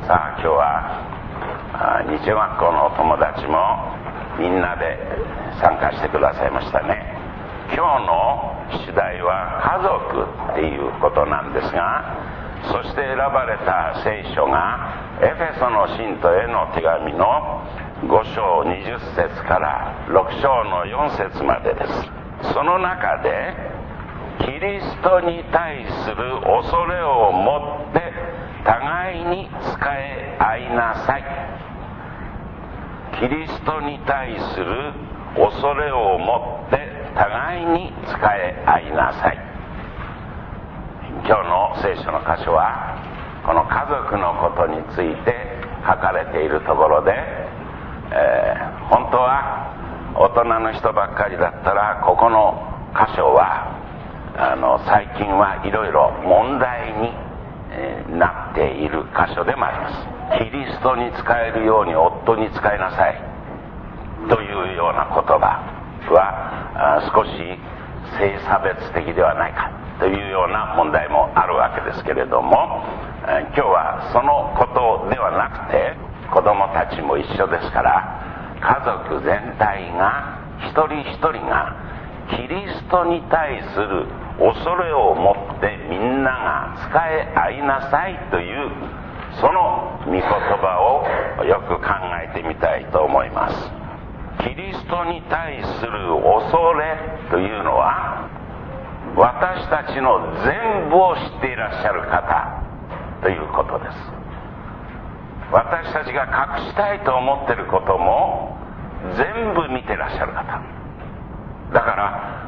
さあ今日は日曜学校のお友達もみんなで参加してくださいましたね。今日の主題は家族っていうことなんですが、そして選ばれた聖書がエフェソの信徒への手紙の5章20節から6章の4節までです。その中でキリストに対する恐れを持って互いに仕え合いなさい。キリストに対する恐れを持って互いに仕え合いなさい。今日の聖書の箇所はこの家族のことについて書かれているところで、本当は大人の人ばっかりだったらここの箇所は最近はいろいろ問題になっている箇所でもあります。キリストに仕えるように夫に仕えなさいというような言葉は少し性差別的ではないかというような問題もあるわけですけれども、今日はそのことではなくて子供たちも一緒ですから家族全体が一人一人がキリストに対する恐れを持ってみんなが仕え合いなさいというその御言葉をよく考えてみたいと思います。キリストに対する恐れというのは私たちの全部を知っていらっしゃる方ということです。私たちが隠したいと思っていることも全部見てらっしゃる方だから、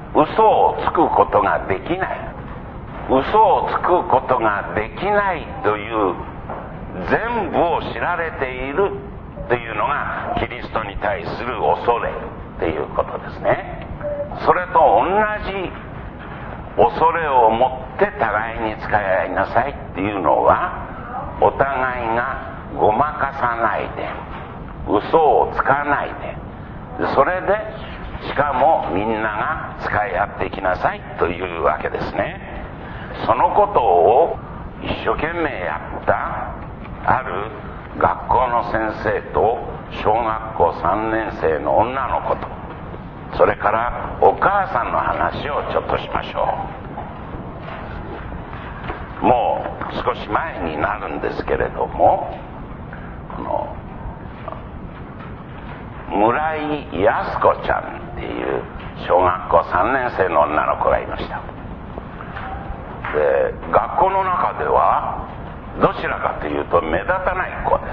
嘘をつくことができない、嘘をつくことができないという全部を知られているというのがキリストに対する恐れということですね。それと同じ恐れを持って互いに仕え合いなさいっていうのは、お互いがごまかさないで嘘をつかないで、それでしかもみんなが仕え合っていきなさいというわけですね。そのことを一生懸命やったある学校の先生と小学校3年生の女の子と、それからお母さんの話をちょっとしましょう。もう少し前になるんですけれども、この村井靖子ちゃんっていう小学校3年生の女の子がいました。で、学校の中ではどちらかというと目立たない子です。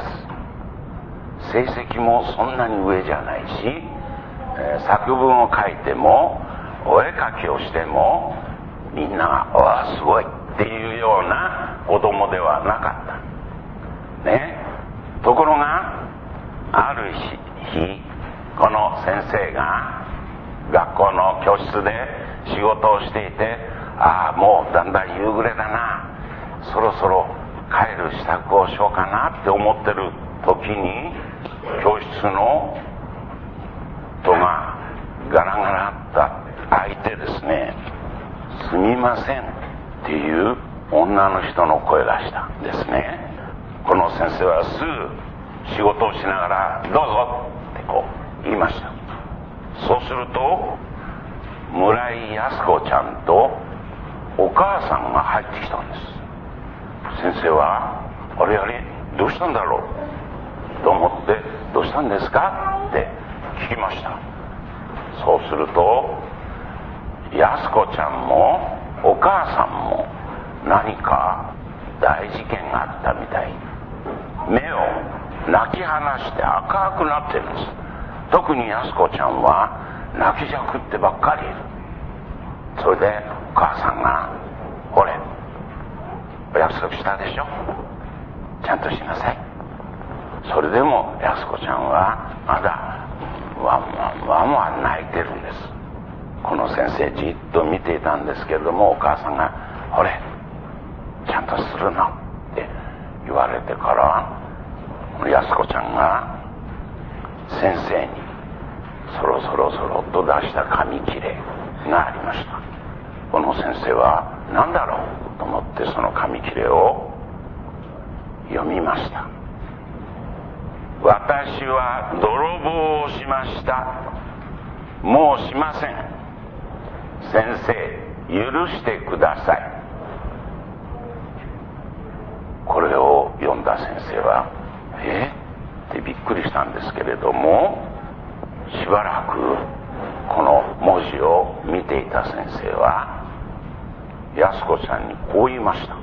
成績もそんなに上じゃないし、作文を書いてもお絵描きをしてもみんなが「わあすごい」っていうような子供ではなかったね。ところがある日この先生が学校の教室で仕事をしていて、もうだんだん夕暮れだな、そろそろ帰る支度をしようかなって思ってる時に教室の戸がガラガラっと開いてですね、すみませんっていう女の人の声がしたんですね。この先生はすぐ仕事をしながらどうぞってこう言いました。そうすると村井靖子ちゃんとお母さんが入ってきたんです。先生はあれどうしたんだろうと思って、どうしたんですかって聞きました。そうすると靖子ちゃんもお母さんも何か大事件があったみたい、目を泣き放して赤くなってるんです。特に靖子ちゃんは泣きじゃくってばっかりいる。それでお母さんが「ほれお約束したでしょ、ちゃんとしなさい」。それでも靖子ちゃんはまだワンワン泣いてるんです。この先生じっと見ていたんですけれども、お母さんが「ほれちゃんとするの」って言われてから靖子ちゃんが先生にそろそろっと出した紙切れがありました。この先生は何だろうと思ってその紙切れを読みました。 私は泥棒をしました。もうしません。先生、許してください。これを読んだ先生は、ってびっくりしたんですけれども、しばらくこの文字を見ていた先生は、安子ちゃんにこう言いました。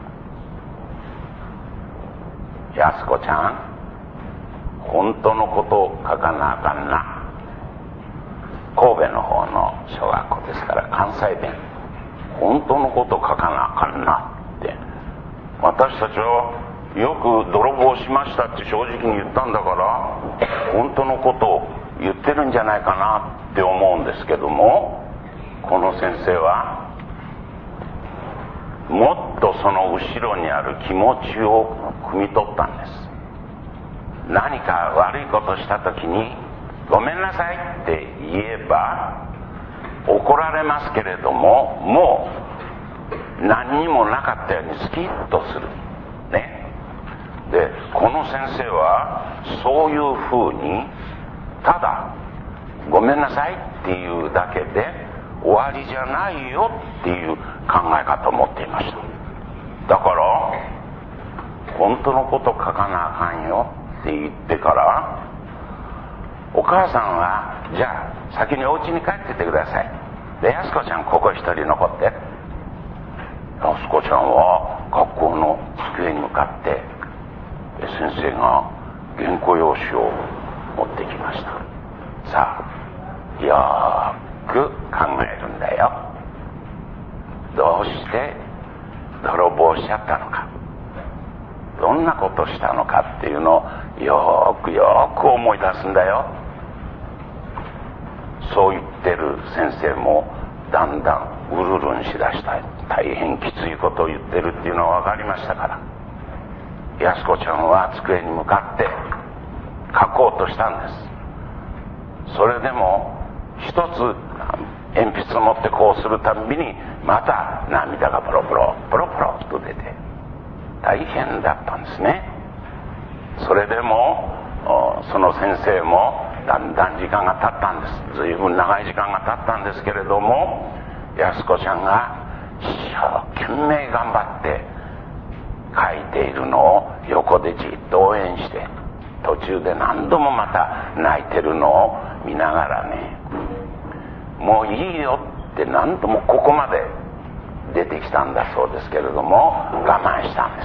安子ちゃん、本当のことを書かなあかんな。神戸の方の小学校ですから関西弁。本当のことを書かなあかんなって。私たちはよく泥棒しましたって正直に言ったんだから、本当のことを言ってるんじゃないかなって思うんですけども、この先生はもっとその後ろにある気持ちを汲み取ったんです。何か悪いことした時にごめんなさいって言えば怒られますけれども、もう何にもなかったようにスキッとするね。で、この先生はそういうふうにただごめんなさいっていうだけで終わりじゃないよっていう考え方を持っていました。だから本当のこと書かなあかんよって言ってから、お母さんはじゃあ先にお家に帰っててください。で、安子ちゃんここ一人残って。安子ちゃんは学校の机に向かって先生が原稿用紙を持ってきました。さあ、よーく考えるんだよ。どうして泥棒しちゃったのか、どんなことしたのかっていうのをよーく思い出すんだよ。そう言ってる先生もだんだんうるるんしだした。大変きついことを言ってるっていうのは分かりましたから、安子ちゃんは机に向かって書こうとしたんです。それでも一つ鉛筆を持ってこうするたんびにまた涙がポロポロと出て大変だったんですね。それでもその先生もだんだん時間が経ったんです。随分長い時間が経ったんですけれども、安子ちゃんが一生懸命頑張って書いているのを横でじっと応援して、途中で何度もまた泣いてるのを見ながらね、もういいよって何度もここまで出てきたんだそうですけれども、我慢したんです。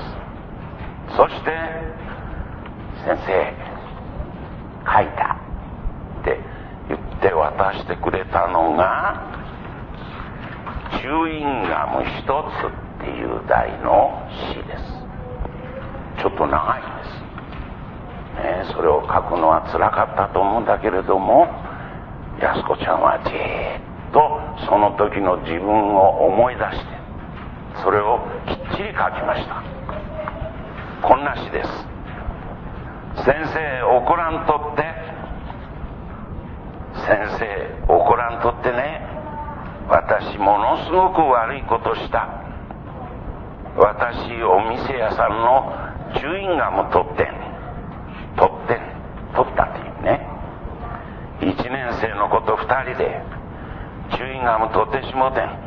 そして先生書いたって言って渡してくれたのがチューインガム一つっていう題の詩です。ちょっと長いんです、それを書くのはつらかったと思うんだけれども、安子ちゃんはじーっとその時の自分を思い出してそれをきっちり書きました。こんな詩です。先生怒らんとって、先生怒らんとってね、私ものすごく悪いことした。私お店屋さんのチューインガム取ったっていうね、1年生の子と2人でチューインガム取ってしもてん。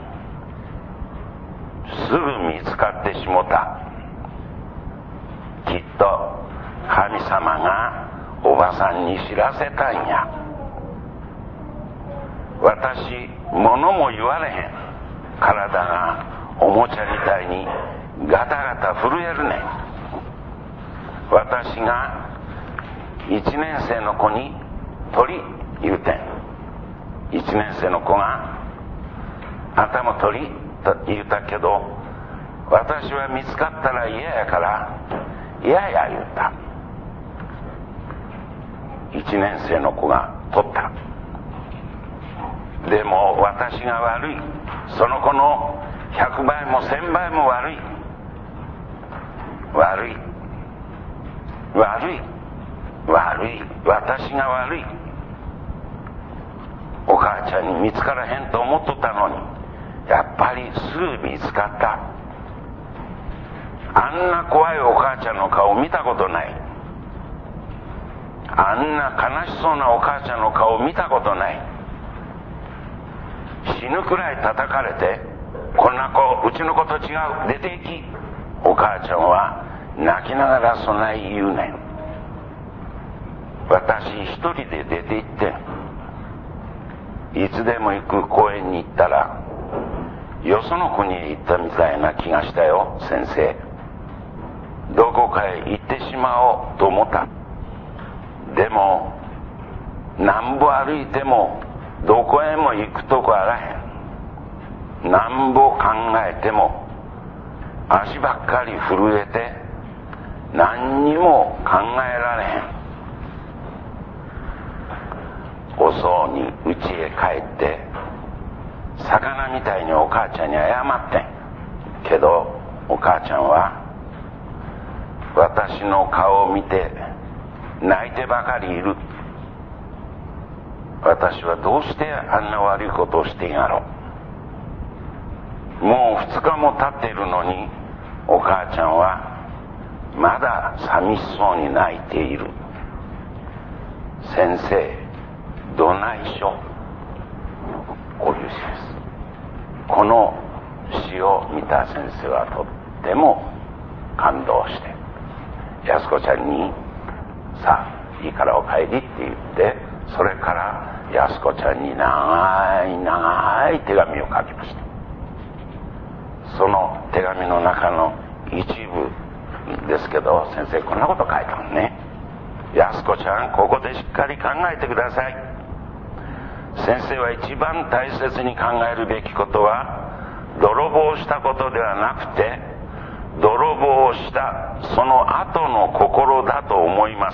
すぐ見つかってしもた。きっと神様がおばさんに知らせたんや。私物も言われへん。体がおもちゃみたいにガタガタ震えるねん。私が1年生の子に鳥言うてん。1年生の子があんたも鳥と言うたけど、私は見つかったら嫌やから嫌や言うた。1年生の子が取った。でも私が悪い。その子の100倍も1000倍も悪い。私が悪い。お母ちゃんに見つからへんと思っとったのに、やっぱりすぐ見つかった。あんな怖いお母ちゃんの顔見たことない。 あんな悲しそうなお母ちゃんの顔を見たことない。死ぬくらい叩かれて、こんな子うちの子と違う、出て行き。お母ちゃんは泣きながらそない言うねん。私一人で出て行ってん。いつでも行く公園に行ったらよその国へ行ったみたいな気がしたよ、先生。どこかへ行ってしまおうと思った。でもなんぼ歩いてもどこへも行くとこあらへん。なんぼ考えても足ばっかり震えて何にも考えられへん。遅うに家へ帰って魚みたいにお母ちゃんに謝ってんけど、お母ちゃんは私の顔を見て泣いてばかりいる。私はどうしてあんな悪いことをしてんやろ。もう2日も経っているのにお母ちゃんはまだ寂しそうに泣いている。先生、どないしょ。こういう詩です。この詩を見た先生はとっても感動して、安子ちゃんにさあいいからお帰りって言って、それから安子ちゃんに長い長い手紙を書きました。その手紙の中の一部ですけど、先生こんなこと書いたのね。安子ちゃん、ここでしっかり考えてください。先生は一番大切に考えるべきことは、泥棒したことではなくて、泥棒をしたその後の心だと思います。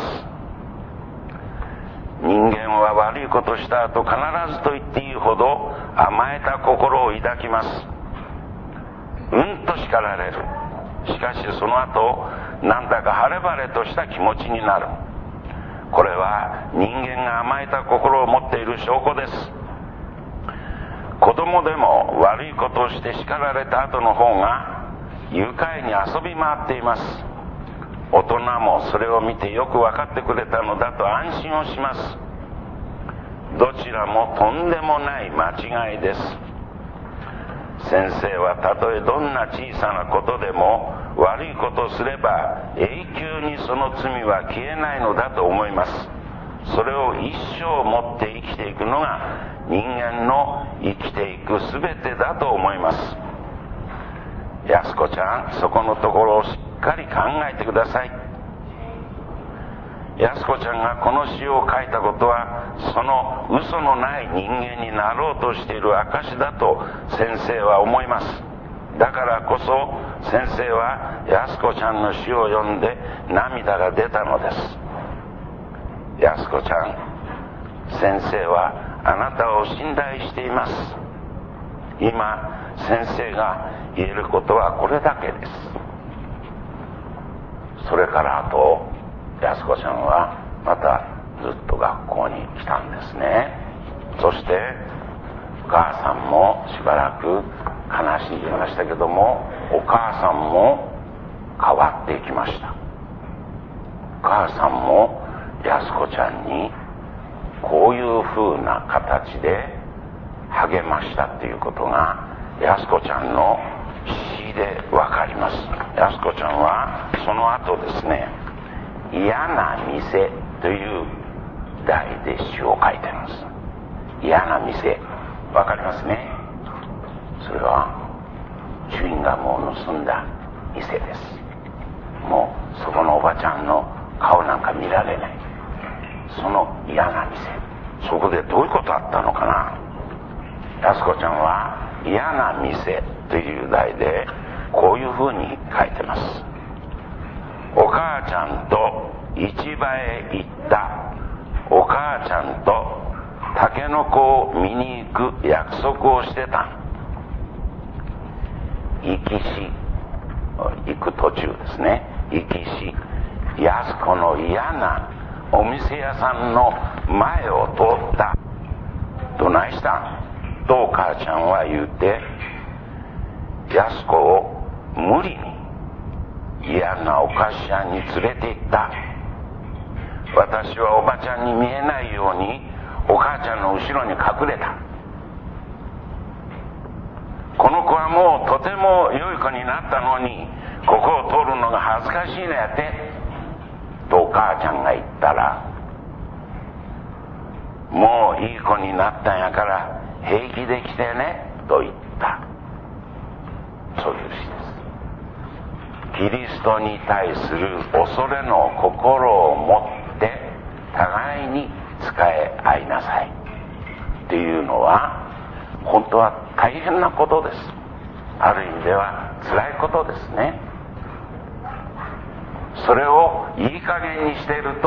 人間は悪いことした後、必ずと言っていいほど甘えた心を抱きます。うんと叱られる。しかしその後、なんだか晴れ晴れとした気持ちになる。これは人間が甘えた心を持っている証拠です。子供でも悪いことをして叱られた後の方が愉快に遊び回っています。大人もそれを見てよく分かってくれたのだと安心をします。どちらもとんでもない間違いです。先生はたとえどんな小さなことでも悪いことをすれば永久にその罪は消えないのだと思います。それを一生持って生きていくのが人間の生きていくすべてだと思います。安子ちゃん、そこのところをしっかり考えてください。安子ちゃんがこの詩を書いたことは、その嘘のない人間になろうとしている証だと先生は思います。だからこそ先生は安子ちゃんの詩を読んで涙が出たのです。安子ちゃん、先生はあなたを信頼しています。今先生が言えることはこれだけです。それからあと安子ちゃんはまたずっと学校に来たんですね。そしてお母さんもしばらく悲しんでいましたけども、お母さんも変わっていきました。お母さんも安子ちゃんにこういう風な形で励ましたっていうことが安子ちゃんの詩でわかります。安子ちゃんはその後ですね、嫌な店という題で詩を書いています。嫌な店、わかりますね。それはチューインガムを盗んだ店です。もうそこのおばちゃんの顔なんか見られない、その嫌な店。そこでどういうことあったのかな。安子ちゃんは嫌な店という題でこういうふうに書いてます。お母ちゃんと市場へ行った。お母ちゃんとタケノコを見に行く約束をしてた。行きし、行く途中ですね。行きし、安子の嫌なお店屋さんの前を通った。どないしたんとお母ちゃんは言うて、安子を無理に嫌なお菓子屋に連れて行った。 私はおばちゃんに見えないようにお母ちゃんの後ろに隠れた。この子はもうとても良い子になったのに、ここを通るのが恥ずかしいのやってとお母ちゃんが言ったら、もういい子になったんやから平気で来てねと言った。そういう詩です。キリストに対する恐れの心を持って互いに仕え合いなさいっていうのは、本当は大変なことです。ある意味では辛いことですね。それをいい加減にしていると、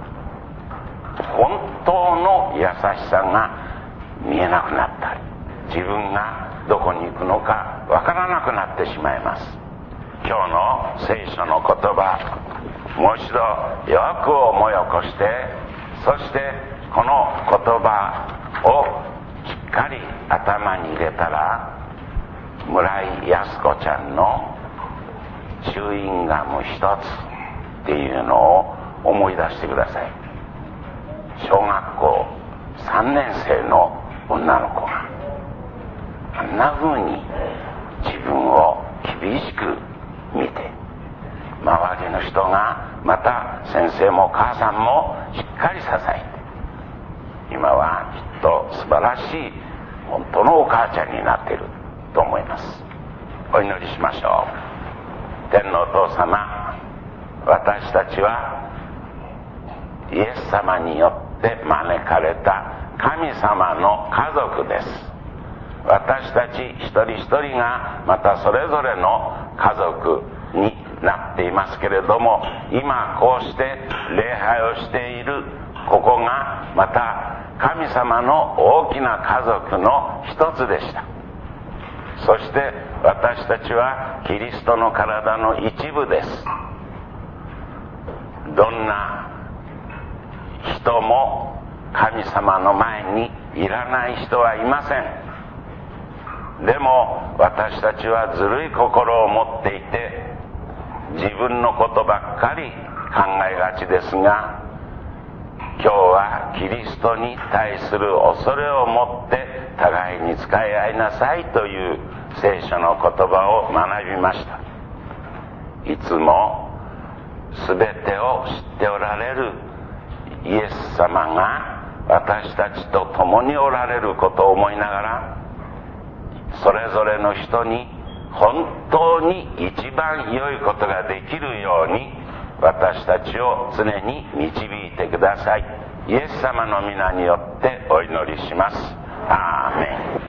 本当の優しさが見えなくなったり、自分がどこに行くのかわからなくなってしまいます。今日の聖書の言葉、もう一度よく思い起こして、そしてこの言葉をしっかり頭に入れたら、村井康子ちゃんのチューインガム一つっていうのを思い出してください。小学校3年生の女の子があんな風に自分を厳しく見て、周りの人がまた先生も母さんもしっかり支えて、今はきっと素晴らしい本当のお母ちゃんになっていると思います。お祈りしましょう。天のお父様、私たちはイエス様によって招かれた神様の家族です。私たち一人一人がまたそれぞれの家族になっていますけれども、今こうして礼拝をしているここがまた神様の大きな家族の一つでした。そして私たちはキリストの体の一部です。どんな人も神様の前にいらない人はいません。でも私たちはずるい心を持っていて、自分のことばっかり考えがちですが、今日はキリストに対する恐れを持って互いに仕え合いなさいという聖書の言葉を学びました。いつも全てを知っておられるイエス様が私たちと共におられることを思いながら、それぞれの人に本当に一番良いことができるように私たちを常に導いてください。イエス様の皆によってお祈りします。アーメン。